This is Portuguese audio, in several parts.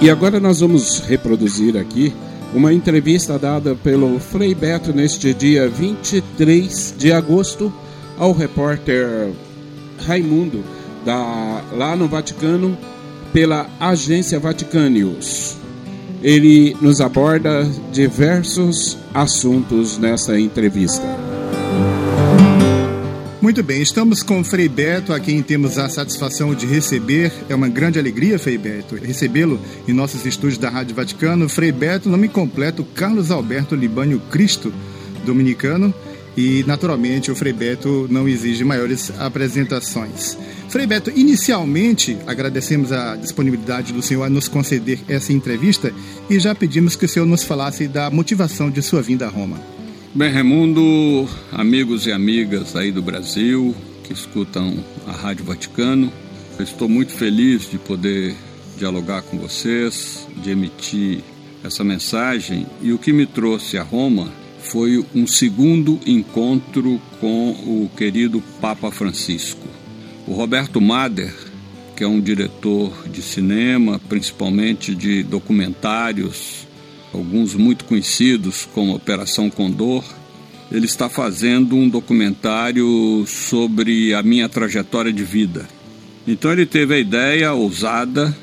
E agora nós vamos reproduzir aqui uma entrevista dada pelo Frei Beto neste dia 23 de agosto ao repórter Raimundo, lá no Vaticano, pela agência Vaticanius. Ele nos aborda diversos assuntos nessa entrevista. Muito bem, estamos com o Frei Beto, a quem temos a satisfação de receber. É uma grande alegria, Frei Beto, recebê-lo em nossos estúdios da Rádio Vaticano. Frei Beto, nome completo, Carlos Alberto Libânio Cristo, dominicano. E, naturalmente, o Frei Beto não exige maiores apresentações. Frei Beto, inicialmente, agradecemos a disponibilidade do senhor a nos conceder essa entrevista e já pedimos que o senhor nos falasse da motivação de sua vinda a Roma. Bem, Raimundo, amigos e amigas aí do Brasil que escutam a Rádio Vaticano, eu estou muito feliz de poder dialogar com vocês, de emitir essa mensagem, e o que me trouxe a Roma foi um segundo encontro com o querido Papa Francisco. O Roberto Mader, que é um diretor de cinema, principalmente de documentários, alguns muito conhecidos como Operação Condor, ele está fazendo um documentário sobre a minha trajetória de vida. Então ele teve a ideia ousada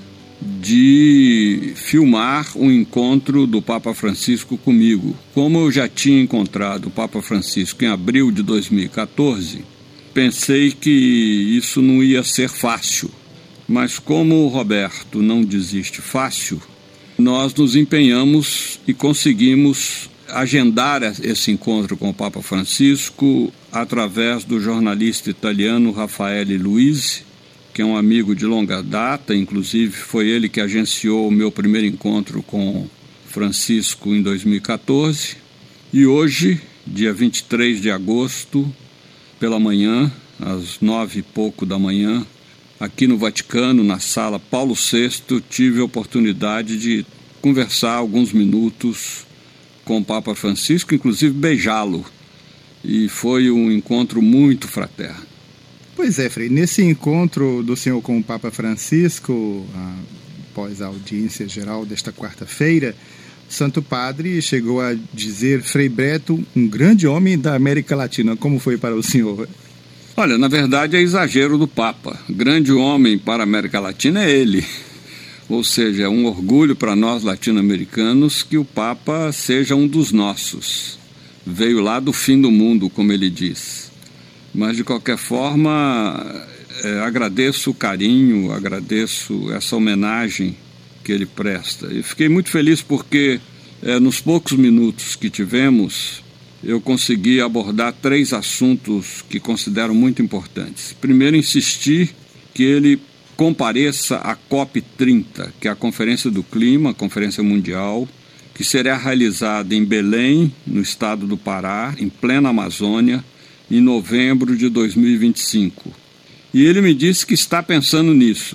de filmar um encontro do Papa Francisco comigo. Como eu já tinha encontrado o Papa Francisco em abril de 2014, pensei que isso não ia ser fácil. Mas como o Roberto não desiste fácil, nós nos empenhamos e conseguimos agendar esse encontro com o Papa Francisco através do jornalista italiano Raffaele Luisi, que é um amigo de longa data, inclusive foi ele que agenciou o meu primeiro encontro com Francisco em 2014. E hoje, dia 23 de agosto, pela manhã, às 9 e pouco da manhã, aqui no Vaticano, na sala Paulo VI, tive a oportunidade de conversar alguns minutos com o Papa Francisco, inclusive beijá-lo. E foi um encontro muito fraterno. Pois é, Frei, nesse encontro do senhor com o Papa Francisco, após a audiência geral desta quarta-feira, o Santo Padre chegou a dizer: Frei Beto, um grande homem da América Latina. Como foi para o senhor? Olha, na verdade é exagero do Papa. Grande homem para a América Latina é ele. Ou seja, é um orgulho para nós latino-americanos que o Papa seja um dos nossos. Veio lá do fim do mundo, como ele diz. Mas, de qualquer forma, agradeço o carinho, agradeço essa homenagem que ele presta. E fiquei muito feliz porque, nos poucos minutos que tivemos, eu consegui abordar 3 assuntos que considero muito importantes. Primeiro, insisti que ele compareça à COP30, que é a Conferência do Clima, a Conferência Mundial, que será realizada em Belém, no estado do Pará, em plena Amazônia, em novembro de 2025. E ele me disse que está pensando nisso,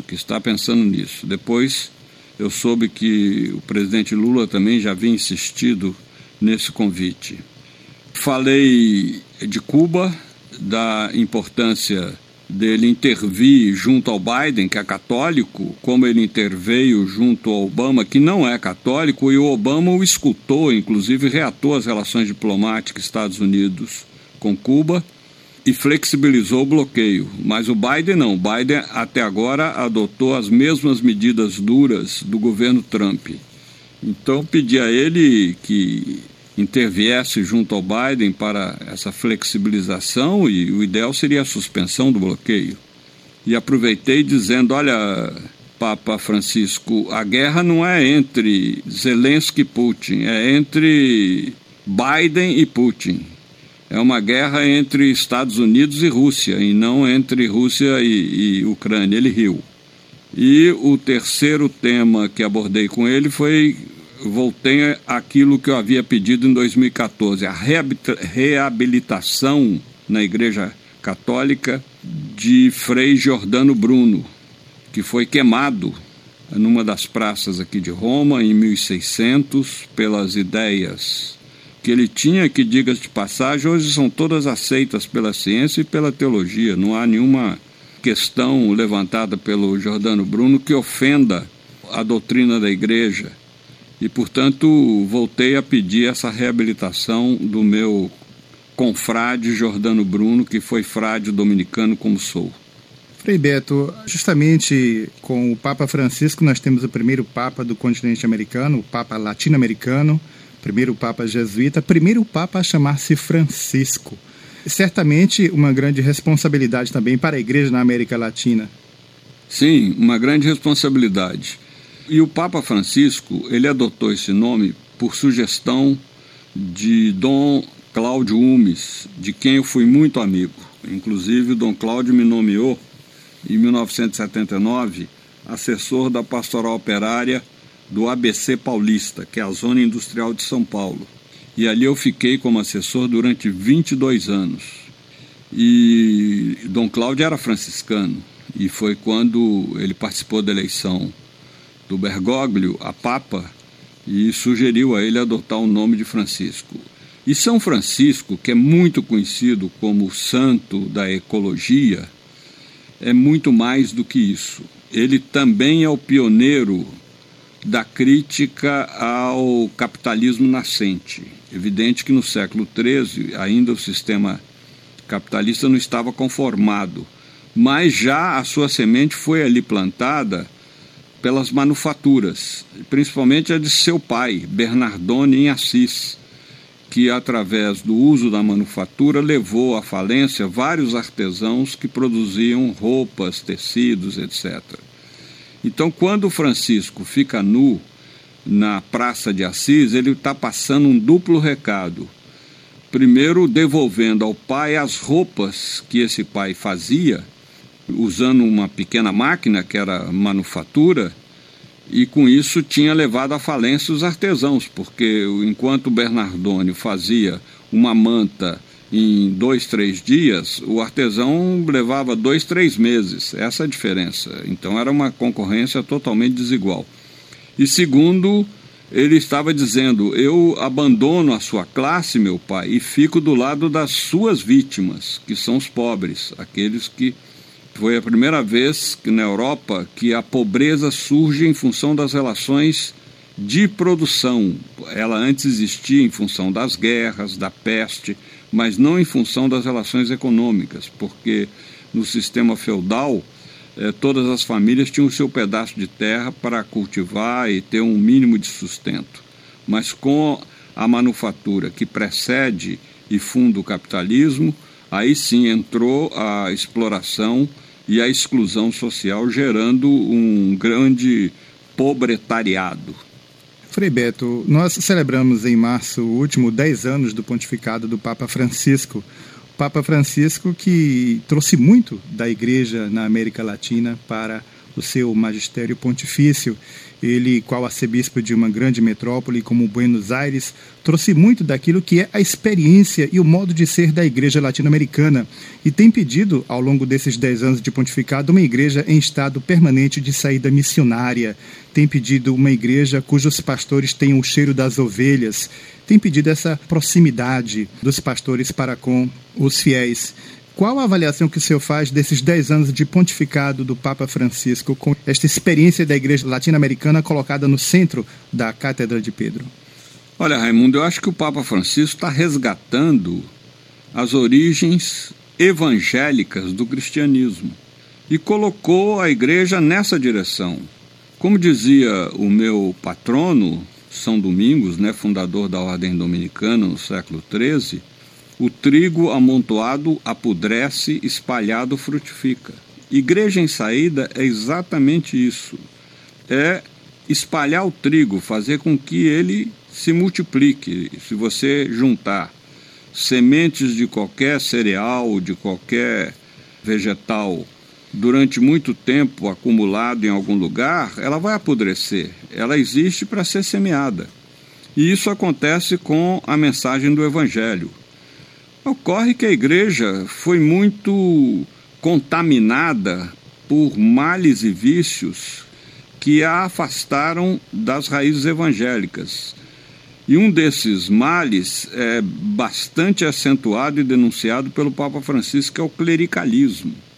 Depois eu soube que o presidente Lula também já havia insistido nesse convite. Falei de Cuba, da importância dele intervir junto ao Biden, que é católico, como ele interveio junto ao Obama, que não é católico, e o Obama o escutou, inclusive reatou as relações diplomáticas Estados Unidos com Cuba e flexibilizou o bloqueio. Mas o Biden não. O Biden até agora adotou as mesmas medidas duras do governo Trump. Então pedi a ele que interviesse junto ao Biden para essa flexibilização, e o ideal seria a suspensão do bloqueio. E aproveitei dizendo: olha, Papa Francisco, a guerra não é entre Zelensky e Putin, é entre Biden e Putin. É uma guerra entre Estados Unidos e Rússia, e não entre Rússia e Ucrânia. Ele riu. E o terceiro tema que abordei com ele voltei àquilo que eu havia pedido em 2014, a reabilitação na Igreja Católica de Frei Giordano Bruno, que foi queimado numa das praças aqui de Roma em 1600 pelas ideias que ele tinha, que, diga-se de passagem, hoje são todas aceitas pela ciência e pela teologia. Não há nenhuma questão levantada pelo Giordano Bruno que ofenda a doutrina da igreja e, portanto, voltei a pedir essa reabilitação do meu confrade Jordano Bruno, que foi frade dominicano como sou. Frei Beto, justamente com o Papa Francisco nós temos o primeiro Papa do continente americano, o Papa latino-americano, primeiro Papa jesuíta, primeiro Papa a chamar-se Francisco. Certamente uma grande responsabilidade também para a Igreja na América Latina. Sim, uma grande responsabilidade. E o Papa Francisco, ele adotou esse nome por sugestão de Dom Cláudio Umes, de quem eu fui muito amigo. Inclusive, o Dom Cláudio me nomeou, em 1979, assessor da Pastoral Operária do ABC Paulista, que é a Zona Industrial de São Paulo. E ali eu fiquei como assessor durante 22 anos. E Dom Cláudio era franciscano, e foi quando ele participou da eleição do Bergoglio a Papa e sugeriu a ele adotar o nome de Francisco. E São Francisco, que é muito conhecido como o santo da ecologia, é muito mais do que isso. Ele também é o pioneiro da crítica ao capitalismo nascente. Evidente que no século XIII ainda o sistema capitalista não estava conformado, mas já a sua semente foi ali plantada pelas manufaturas, principalmente a de seu pai, Bernardone em Assis, que através do uso da manufatura levou à falência vários artesãos que produziam roupas, tecidos, etc. Então, quando Francisco fica nu na Praça de Assis, ele está passando um duplo recado. Primeiro, devolvendo ao pai as roupas que esse pai fazia, usando uma pequena máquina, que era a manufatura, e com isso tinha levado à falência os artesãos, porque enquanto o Bernardone fazia uma manta em 2, 3 dias, o artesão levava 2, 3 meses. Essa é a diferença. Então era uma concorrência totalmente desigual. E segundo, ele estava dizendo: eu abandono a sua classe, meu pai, e fico do lado das suas vítimas, que são os pobres, aqueles que... Foi a primeira vez que na Europa que a pobreza surge em função das relações de produção. Ela antes existia em função das guerras, da peste, mas não em função das relações econômicas, porque no sistema feudal todas as famílias tinham o seu pedaço de terra para cultivar e ter um mínimo de sustento. Mas com a manufatura que precede e funda o capitalismo, aí sim entrou a exploração e a exclusão social, gerando um grande pobretariado. Frei Beto, nós celebramos em março último 10 anos do pontificado do Papa Francisco. O Papa Francisco que trouxe muito da Igreja na América Latina para o seu magistério pontifício. Ele, qual arcebispo de uma grande metrópole como Buenos Aires, trouxe muito daquilo que é a experiência e o modo de ser da Igreja latino-americana e tem pedido, ao longo desses 10 anos de pontificado, uma igreja em estado permanente de saída missionária, tem pedido uma igreja cujos pastores tenham o cheiro das ovelhas, tem pedido essa proximidade dos pastores para com os fiéis. Qual a avaliação que o senhor faz desses 10 anos de pontificado do Papa Francisco, com esta experiência da Igreja Latino-Americana colocada no centro da Cátedra de Pedro? Olha, Raimundo, eu acho que o Papa Francisco está resgatando as origens evangélicas do cristianismo e colocou a Igreja nessa direção. Como dizia o meu patrono, São Domingos, fundador da Ordem Dominicana no século XIII, o trigo amontoado apodrece, espalhado frutifica. Igreja em saída é exatamente isso. É espalhar o trigo, fazer com que ele se multiplique. Se você juntar sementes de qualquer cereal, de qualquer vegetal, durante muito tempo acumulado em algum lugar, ela vai apodrecer. Ela existe para ser semeada. E isso acontece com a mensagem do Evangelho. Ocorre que a igreja foi muito contaminada por males e vícios que a afastaram das raízes evangélicas. E um desses males é bastante acentuado e denunciado pelo Papa Francisco, que é o clericalismo.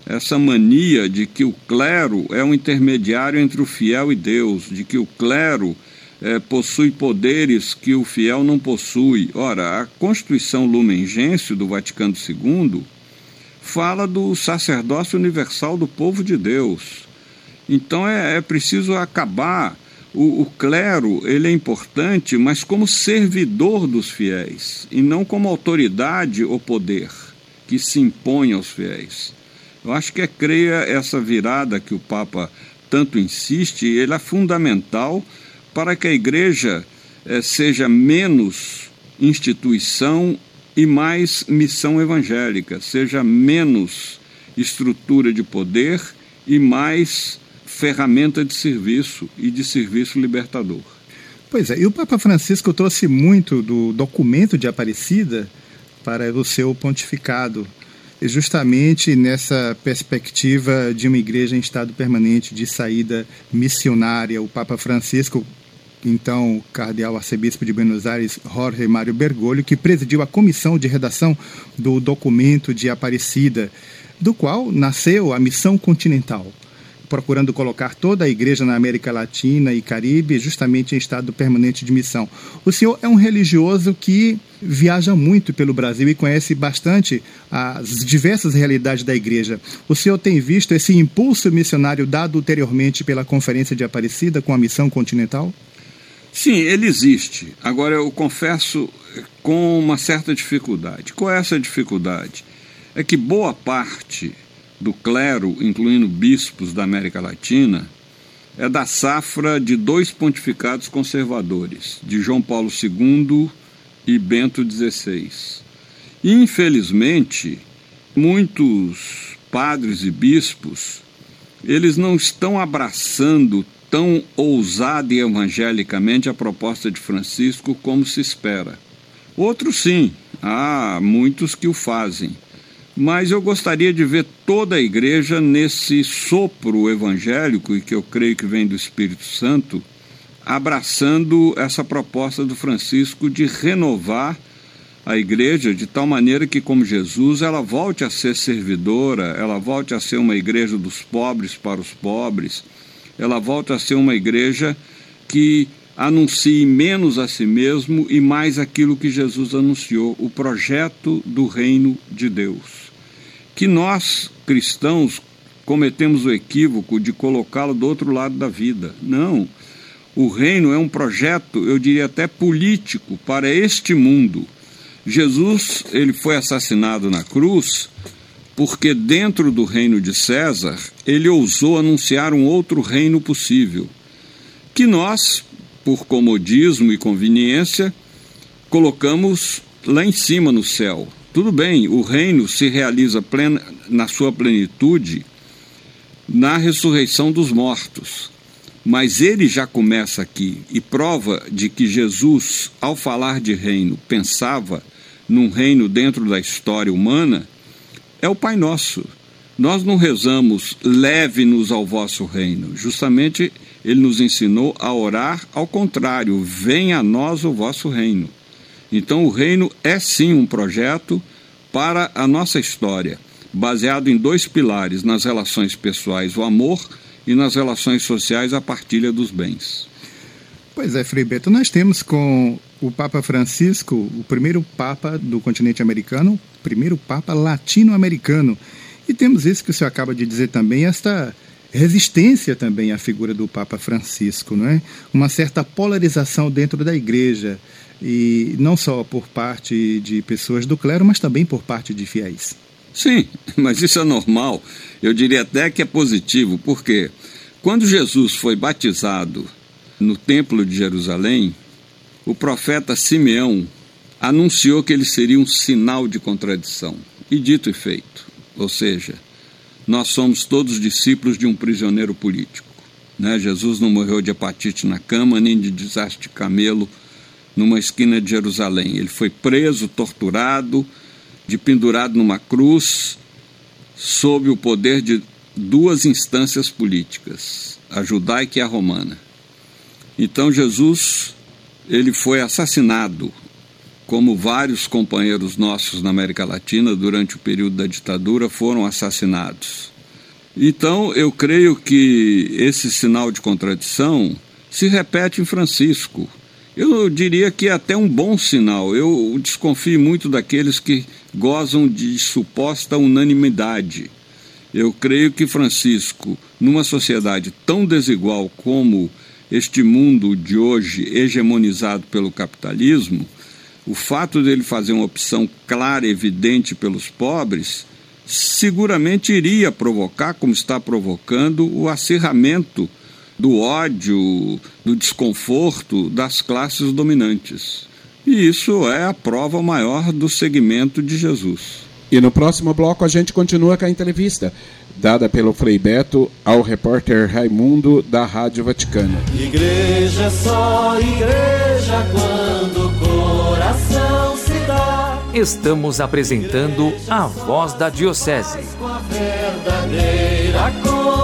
essa mania de que o clero é um intermediário entre o fiel e Deus, de que o clero possui poderes que o fiel não possui. Ora, a Constituição Lumen Gentium do Vaticano II fala do sacerdócio universal do povo de Deus. Então é preciso acabar. O clero, ele é importante, mas como servidor dos fiéis, e não como autoridade ou poder que se impõe aos fiéis. Eu acho que creio essa virada que o Papa tanto insiste, ele é fundamental para que a Igreja seja menos instituição e mais missão evangélica, seja menos estrutura de poder e mais ferramenta de serviço e de serviço libertador. Pois é, e o Papa Francisco trouxe muito do documento de Aparecida para o seu pontificado, justamente nessa perspectiva de uma igreja em estado permanente de saída missionária. O Papa Francisco, então o cardeal arcebispo de Buenos Aires, Jorge Mário Bergoglio, que presidiu a comissão de redação do documento de Aparecida, do qual nasceu a Missão Continental, procurando colocar toda a igreja na América Latina e Caribe justamente em estado permanente de missão. O senhor é um religioso que viaja muito pelo Brasil e conhece bastante as diversas realidades da igreja. O senhor tem visto esse impulso missionário dado ulteriormente pela Conferência de Aparecida com a Missão Continental? Sim, ele existe. Agora, eu confesso com uma certa dificuldade. Qual é essa dificuldade? É que boa parte do clero, incluindo bispos da América Latina, é da safra de dois pontificados conservadores, de João Paulo II e Bento XVI. E, infelizmente, muitos padres e bispos, eles não estão abraçando tão ousada e evangelicamente a proposta de Francisco como se espera. Outros sim, há muitos que o fazem. Mas eu gostaria de ver toda a igreja nesse sopro evangélico, e que eu creio que vem do Espírito Santo, abraçando essa proposta do Francisco de renovar a igreja de tal maneira que, como Jesus, ela volte a ser servidora, ela volte a ser uma igreja dos pobres para os pobres, ela volte a ser uma igreja que anuncie menos a si mesmo e mais aquilo que Jesus anunciou, o projeto do reino de Deus. Que nós, cristãos, cometemos o equívoco de colocá-lo do outro lado da vida. Não, o reino é um projeto, eu diria até político, para este mundo. Jesus, ele foi assassinado na cruz porque dentro do reino de César, ele ousou anunciar um outro reino possível, que nós, por comodismo e conveniência, colocamos lá em cima no céu. Tudo bem, o reino se realiza na sua plenitude na ressurreição dos mortos, mas ele já começa aqui, e prova de que Jesus, ao falar de reino, pensava num reino dentro da história humana, é o Pai Nosso. Nós não rezamos, leve-nos ao vosso reino. Justamente ele nos ensinou a orar ao contrário, venha a nós o vosso reino. Então o reino é sim um projeto para a nossa história, baseado em dois pilares, nas relações pessoais, o amor, e nas relações sociais, a partilha dos bens. Pois é, Frei Beto, nós temos com o Papa Francisco, o primeiro Papa do continente americano, o primeiro Papa latino-americano. E temos isso que o senhor acaba de dizer também, esta resistência também à figura do Papa Francisco, não é? Uma certa polarização dentro da igreja, e não só por parte de pessoas do clero, mas também por parte de fiéis. Sim, mas isso é normal. Eu diria até que é positivo, porque quando Jesus foi batizado no Templo de Jerusalém, o profeta Simeão anunciou que ele seria um sinal de contradição. E dito e feito. Ou seja, nós somos todos discípulos de um prisioneiro político, né? Jesus não morreu de hepatite na cama, nem de desastre de camelo numa esquina de Jerusalém. Ele foi preso, torturado, pendurado numa cruz, sob o poder de duas instâncias políticas, a judaica e a romana. Então Jesus, ele foi assassinado, como vários companheiros nossos na América Latina, durante o período da ditadura, foram assassinados. Então, eu creio que esse sinal de contradição se repete em Francisco. Eu diria que é até um bom sinal. Eu desconfio muito daqueles que gozam de suposta unanimidade. Eu creio que Francisco, numa sociedade tão desigual como este mundo de hoje, hegemonizado pelo capitalismo, o fato dele fazer uma opção clara e evidente pelos pobres seguramente iria provocar, como está provocando, o acirramento do ódio, do desconforto das classes dominantes. E isso é a prova maior do seguimento de Jesus. E no próximo bloco a gente continua com a entrevista dada pelo Frei Beto ao repórter Raimundo da Rádio Vaticana. Igreja é só igreja quando o coração se dá. Estamos apresentando A Voz da Diocese. Com a verdadeira